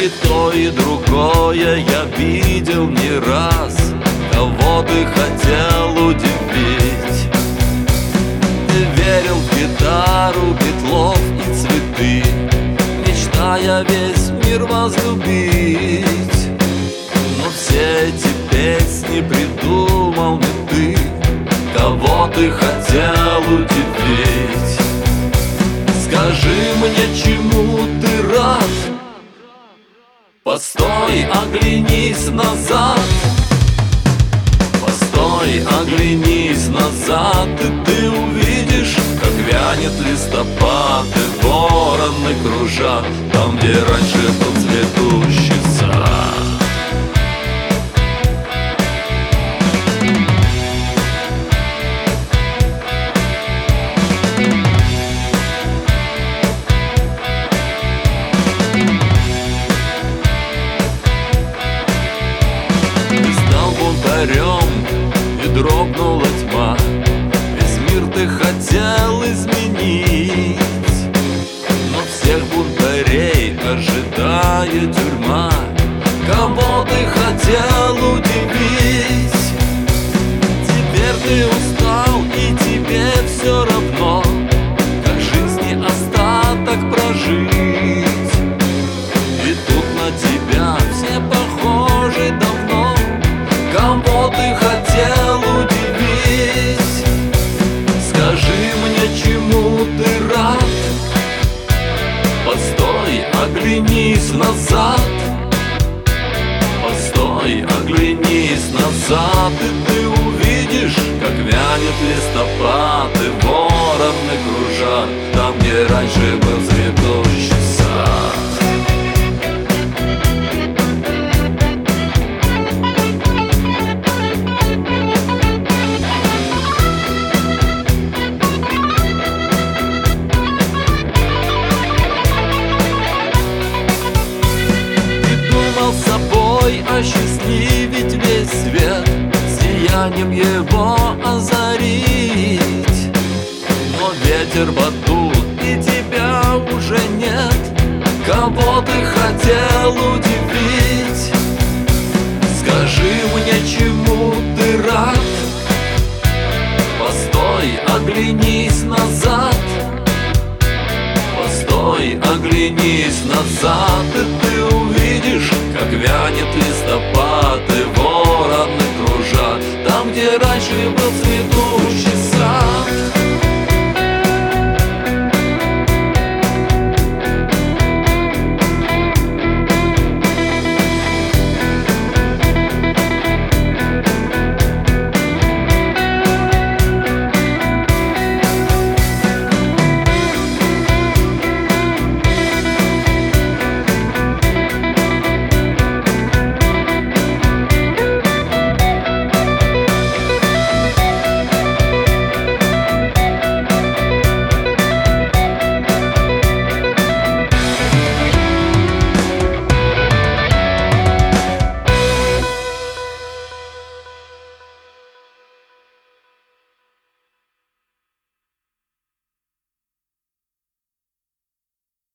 И то, и другое я видел не раз. Кого ты хотел удивить? Ты верил в гитару, битлов и цветы, мечтая весь мир возлюбить. Но все эти песни придумал не ты. Кого ты хотел удивить? Скажи мне, чему ты рад? Постой, оглянись назад. Постой, оглянись назад, и ты увидишь, как вянет листопад, и вороны кружат там, где раньше был цветущий сад. И дрогнула тьма, весь мир ты хотел изменить, но всех бунтарей ожидает тюрьма. Кого ты хотел удивить? Теперь ты устал, и тебе все равно, как жизни остаток прожить. И тут на тебя все похожи давно. Кого ты хотел удивить? Скажи мне, чему ты рад? Постой, оглянись назад. Постой, оглянись назад, и ты увидишь, как вянет листопад, и вороны кружат там, где раньше был цветущий сад. Осчастливить весь свет, сиянием его озарить. Но ветер подул, и тебя уже нет. Кого ты хотел удивить? Скажи мне, чему ты рад? Постой, оглянись назад. Постой, оглянись назад, и ты увидишь, как вянет листопад, и вороны кружат там, где раньше был